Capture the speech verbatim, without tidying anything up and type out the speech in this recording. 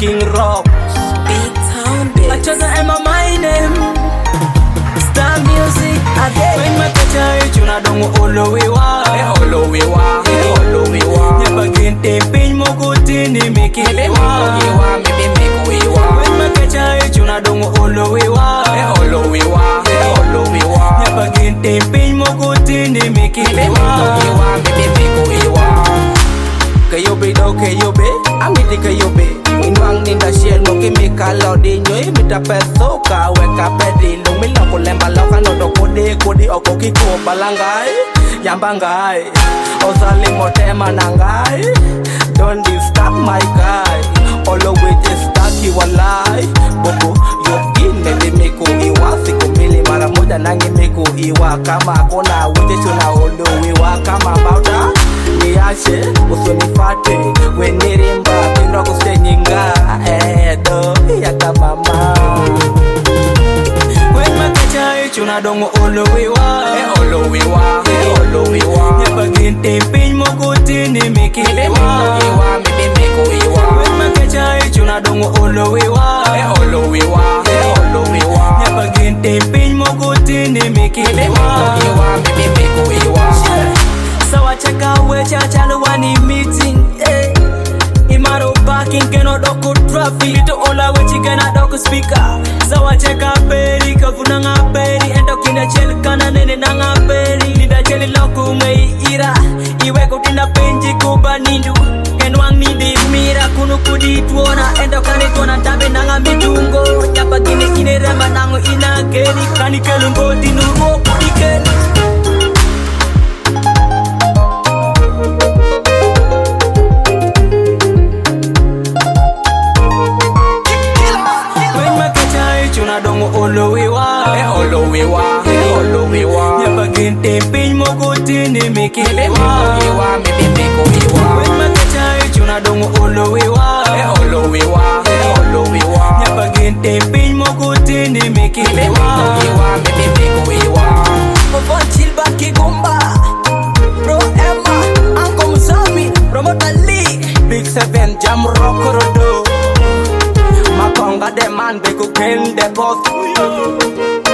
King Rock. Big Town Biz. I chose to my my name. Star Music again. When my catch you, you don't all we wa, all we wa, all we wa. Never get the pain, mo good in the make it wa. Maybe make we wa. When my catch you, you don't all we wa, all we wa, all we wa. Never get the pain, mo good in the make it wa. Maybe make we wa. Kayo be do kayo be, amiti kayo be. Inwang ninda shell no ke me kalo di nyoy mita peso ka weka pedi lung mi loko lemba loka no do kode kode oko ki ko balangai yambangai osali motema nangai don't disturb my guy always just stucky walai boko yogine de meko iwa siku mili mara moja nangi meko iwa kama kona wite chuna odo iwa kama bauta niache usunifate wenirimba pinro kustenyinga edo yaka mama when makacha chuna dongo olowiwa e olowiwa e olowiwa never get pain mo gotini mikilewa iwa mebe meko iwa when makacha chuna dongo olowiwa e olowiwa e olowiwa never get pain mo gotini mikilewa iwa mebe meko iwa. So I check out where Chacha wani meeting, eh. Imaro parking keno doko traffic, lito ola wechi kena doko speaker. So I check out peri, kafuna nga peri, endo kina cheli kana nene na nga peri. Nida cheli loku mei ira, iwe kutinda penji kuba nindu. Kenwang nindi mira kunu kudi tuona, endo kani tuona tabe nanga midungo. Nyapa gine ine remba nango ina keri, kani kelungo dinu mo kudi keri. Olowiwa, eh olowiwa, eh olowiwa. Never get the pain mo gotini mikilewa. Iwa maybe meko iwa. When my catch you na dongo olowiwa, eh olowiwa, eh olowiwa. Never get the pain mo gotini mikilewa. Iwa maybe meko iwa. Papa chilba kigumba, bro Emma, Uncle Musami, Promoter Lee, Big Seven Jam Rock Rodo. Makonga de man be ko ken de boss.